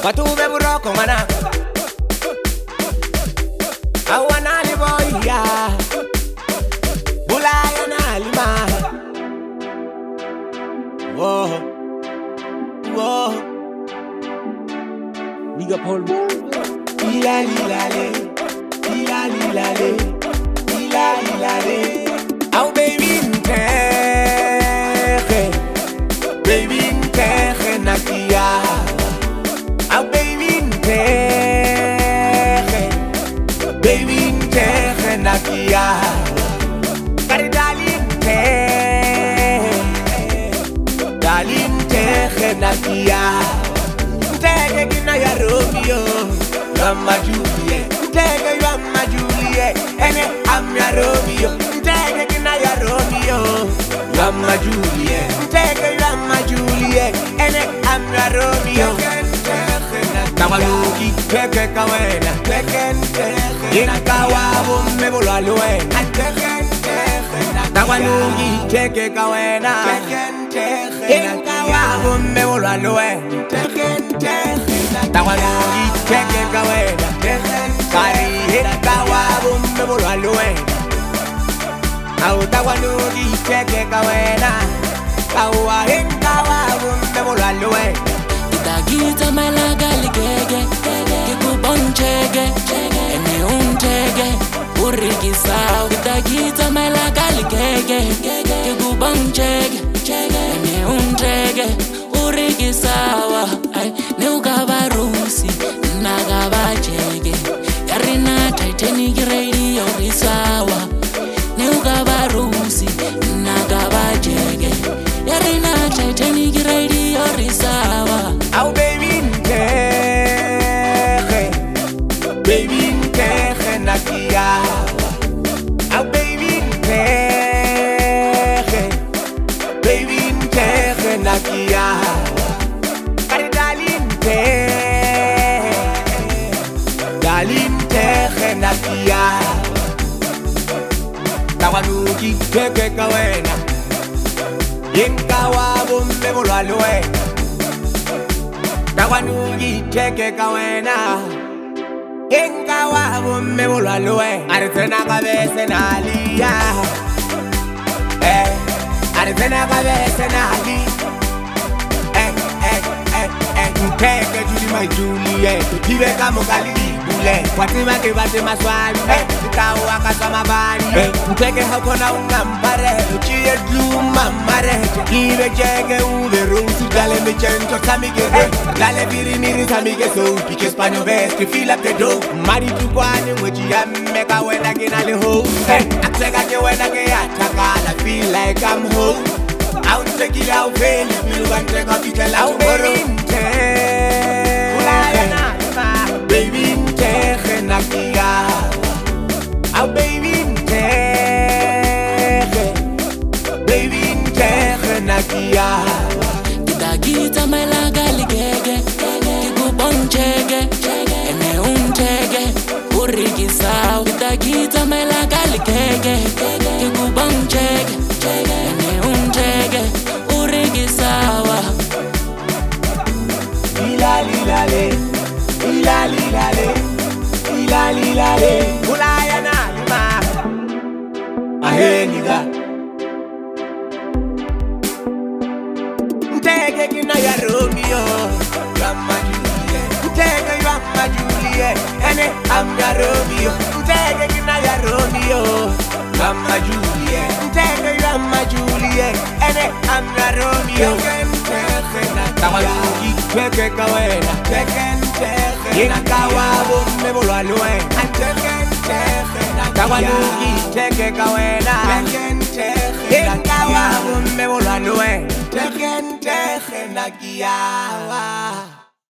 Watuve buroko mana Awana libo ya Bulaya na lima Whoa Whoa Big up whole boy. Ilalilale Ilalilale Ilalilale Au baby nteje Baby nteje nakia Au baby nteje Baby nteje nakia Kari darling nteje Darling nteje nakia Nteje kina ya Romeo Mama Juliet Nteje ya Mama Juliet Ene am ya Romeo Nteje kina ya Romeo Mama Juliet Nteje ya Mama Juliet Ene am ya Romeo Tawaluki teke kawena Inakawa bume bulwa luena Tawaluki teke kawena Inakawa bume bulwa luena Tawaluki teke kawena Kari inakawa bume bulwa luena Au tawaluki teke kawena Kawa inakawa bume bulwa luena Gita malagali gege Kikubonchege Ene untege Urikisao Gita malagali gege Kikubonchege Ene untege Urikisawa Neugabarusi Nagabachege Yarina Titanic radio risawa Neugabarusi Nagabachege Yarina Titanic radio risawa Au baby nteje Baby nteje nakia Au baby nteje Baby nteje nakia Kari darling nteje Darling nteje nakia Tawaluki teke kawena Inkawa bume bulwa luena Tawanugi teke kawena Inkawa bume bulwa luena Aritena kabese na liya Aritena kabese na li Nteke Julie my Juliet Ibe kamo kalili bule Watima kibate maswali Itawu akaswa mabani Nteke hakona ungambare Uchie dlu mamare Ibe jenge ube rusi Dale mechento samige Dale viri niri samige so Pike Spanish vest fill up the dough Mari tukwani mweji ya meka wena kinali ho Aksega ke wena ke ataka I feel like I'm home I'll take it out, fail if you want to take off it out. Baby, nteje nakia. Au baby, nteje. Baby, nteje nakia. Gita malagali gege Kikubonchege Ene untege Urikisao Gita malagali gege Kikubonchege Ene untege Urikisawa Ilalilale Ilalilale Ilalilale Bulaya na lima Aheniga Ntege kina ya Romeo Mama Juliet Ntege ya Mama Juliet Ene am ya Romeo Ntege kina ya Romeo Mama Juliet Ntege ya Mama Juliet Ene am ya Romeo Tawaluki teke kawena Inakawa bume bulwa luena Tawaluki teke kawena Inakawa bume bulwa luena Nakia